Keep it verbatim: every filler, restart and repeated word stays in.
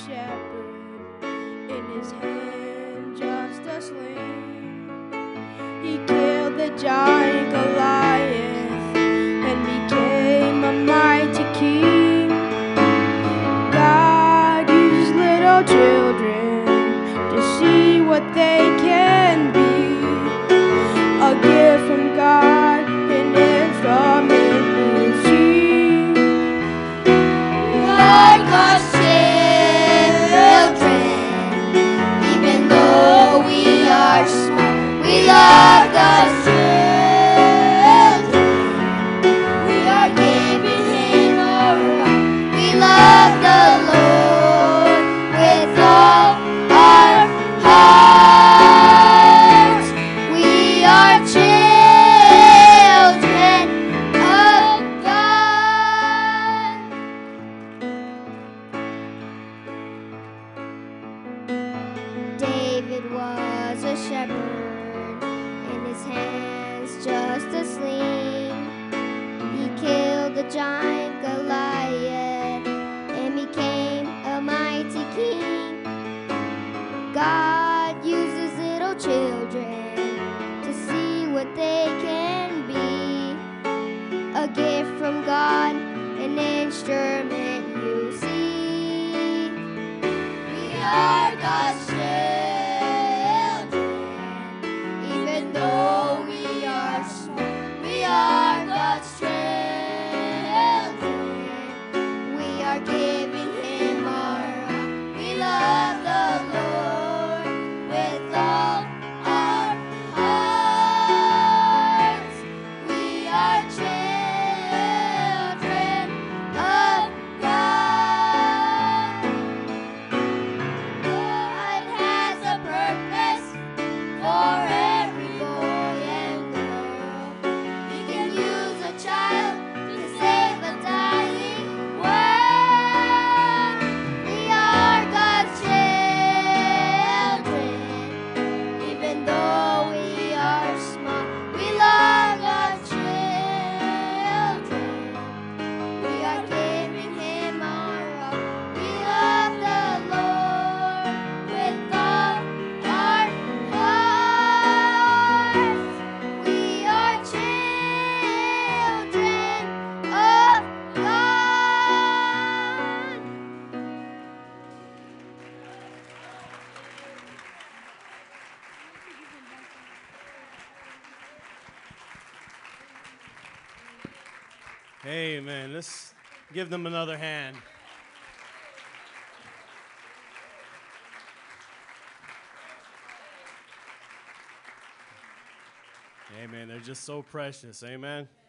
shepherd, in his hand just a sling. He killed the giant Goliath and became a mighty king. God uses little children to see what they can be. A gift from God, an instrument is He. We are God's children, even though we are small. We love God's children. We are giving Him our all. We love the Lord with all our hearts. We are children of God. David was a shepherd, in his hands just a sling. He killed the giant Goliath and became a mighty king. God uses little children to see what they can be. A gift from God, an instrument you see. We are God's children, even though we are small. We are God's children. We are giving Him our all. We love the Lord with all our hearts. We are children of God. God has a purpose for every boy and girl. He can use a child to save a dying world. We are God's children, even though we are small. We love God's children. We are giving Him our all. We love the Lord with all our hearts. We are children of God. Amen. Let's give them another hand. Amen. They're just so precious. Amen.